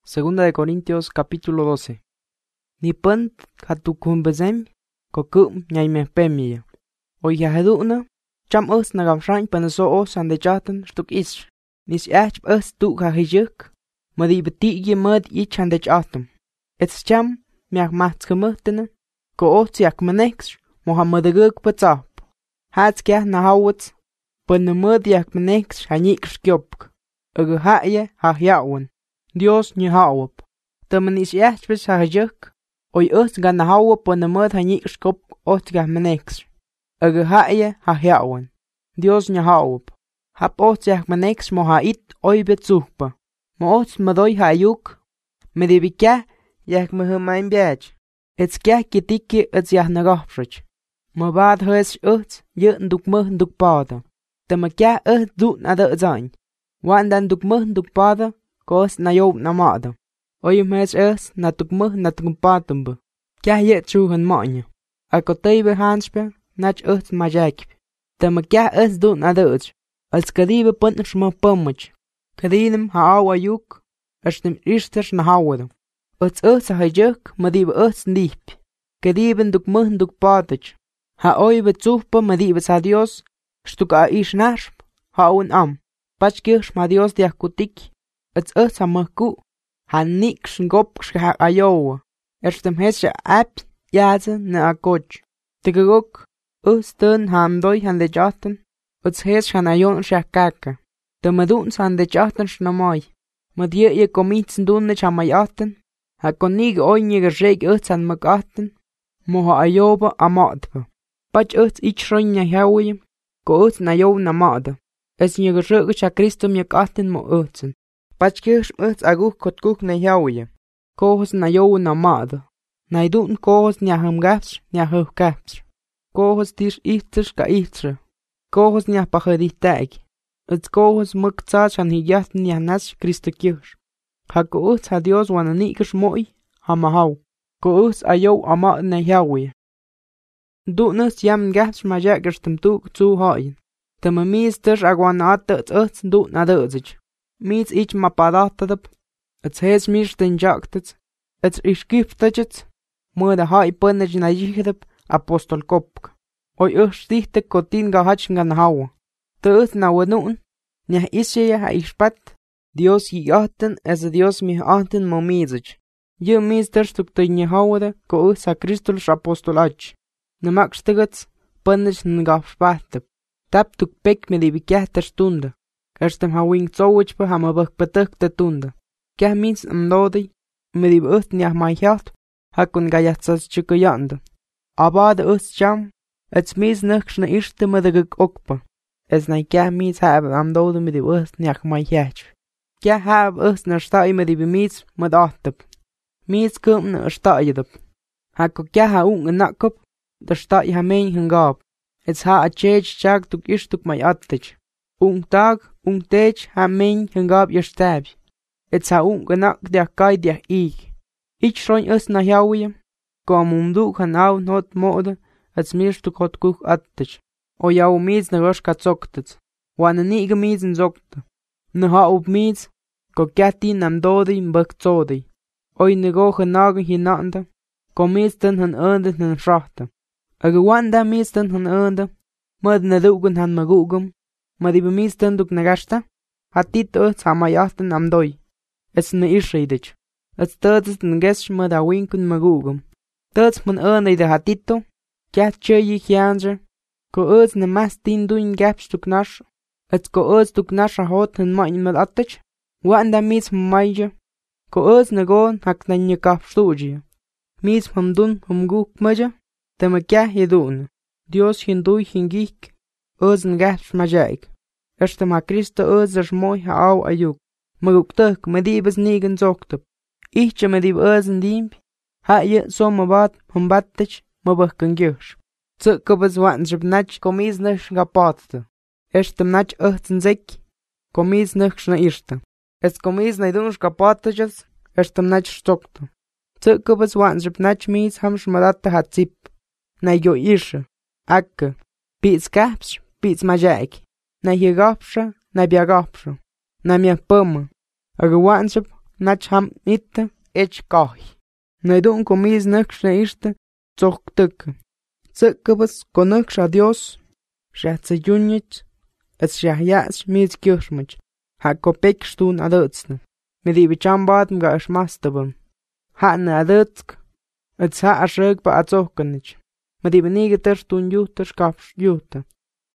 Segunda de Corintios capítulo 12. Ni punt hatukumbezem kokum nyaimepemia. Oyaheduna cham nagam shrain panaso sandechatan stuk ish. Nis ach tu hahijuk. Madi beti mud ich handechatum. Ets cham miak matskemutene. Ko otsiak manex mohammadaguk patsap. Hatskya nahawats. Panamadiak manex hanik skjopk. Ugahaya hahyawan. Dios ni hawap. Taman is yachbis hajuk. Oy gan hawap panamad hanik skop otga manex. Ugahaya hahyawan. Dios ni hawap. Hap otsiak manex mohait oy betsuhpa. Moot madoy hayuk. Medibika yak mahumain biaj. Ets kya kitiki ets yah nagafrich. Mabad hes yun duk pada. Tamakya du nada zain. Wandan duk pada. Kos na yob na mada. Oy mes na tukpatumba. Kya yet chuhan manya. Akotebe hanspe nach majakip. Tamakya du nada als kadibe puntsch ma pumach. Kadinem haawa yuk. Ashtem ishters na hawada. Als hajuk madibe nip. Kadiben duk patach. Ha oy betsuhpa madibe sa Dios. Stuka ish nashp. Haun am. Pachkirsch ma Dios diakutik. Ets amaku. Han nix ngop schha ayowa. Erstem hesje app yaze na akoch. Tegok. Ten hamdoy han de jaten. Ets hes han ayon shakaka. De madun san de jaten shnamai. Madie ye komitsen dunne chamayaten. Ha konig oynige reg an magaten. Moha ayoba amatba. Pach ich shronya hawi. Ko na yow na mada. Es nye gerug cha Christum yakaten mo utsen. Pachkirsch aguk kotkuk na hawi. Kohos na yow na mada. Na idun kohos nya hamgaps nya hufgaps. Kohos tish ichters ka ichtre. Kohos nya pacheditag. Ets kohos muktsach an hiyaten nya nas Christukirsch. Ha ko ha Dios wana nikers moi hamahaw. Ko ayow ama na hawi. Dunus yam gaps majakers tuk zu hain. Tamamis agwanat ets du nadozich. Meets ich mapadatadap. Ets hes mish den jaktet. Ets ish giftajet. Muda hai punnaj na jihedap apostol kopk. Oy stichte kotin gahachngan hawa. Teut na wanun. Nya isje ha ispat. Dios yaten as Dios mi anten momizich. Ye mister stukte nya hawada ko sa Kristol apostolach. Namakstagats punnaj ngafspattap. Tap tuk pek me libikjahter stunde. Kerstem hawing zowich pa hamabak patuk de tunde. Kah means amdodi. Me die nya my health. Hakun gajatsas chukuyande. Abade cham. Ets means nuxna ishte madaguk okpa. Es na kah means have amdodi me die nya my health. Kah have na stai me die meets madatap. Meets kum na staidap. Hakko kah ha nakop. Der stai ha mein hungab. Ets ha a chage chag tuk ishtuk my attich. Tag, tej ha mein hungab your stab. Ets ha ganak der kai der ich. Ich schrein na hawi. Kom han not mode, ets mir stuk hot kuk attich. O jau meets na roshka zoktet. Wan ni gemisen zokte. Ne ha op meets, ko gatti nam dodi mbuk zodi. Oi ne go genagen hinande, ko meesten han earned en schrachte. Wanda meesten han earned, mud na dugen han magugum. Maar die bemisten duk nagashta. Hatit hamayachten am doi. Ets ne ishridich. Ets tuts ngesh ma da winkun magugum. Tuts man de hatito. Kat cheyi hianzer. Ko ne mas tin duin gaps duk nash. Ets ko duk nash hot en main mal attich. Wanda mis maija. Ko ne gon hak na nyakaf stuji. Mis hamdun humguk maja. Temakya yedun. Dios hindui hingik. N gaps majaik. Erstem ha Christo mooi haaw ayuk. Maguktuk medibes nigen zoktub. Ichtje medib dimp. Ha je sommabat humbattich mabukkan gyush. Tsukubes wansjub nach komis nish gapatte. Erstem nach zek. Komis nish na irste. Es komis na idunsh gapatteches. Erstem nach stokte. Tsukubes wansjub nach mis hamsh madatte hat zip. Na yo irsche. Akke. Pits gaps. Pits majaik. Na hiergapsha, na biagapsha. Na mia puma. Agawansap, nach ham mitte ech kahi. Naidun komis nux na iste zog tuk. Zikabas konux a Dios, shatsa junich, et shahyas mis kirschmich, ha kopek stun adutsne. Medi bichambad mga ashmastabam. Ha na adutsk, et sa ashrig pa atzokanich. Medi benigiter stun yuta skafs yuta.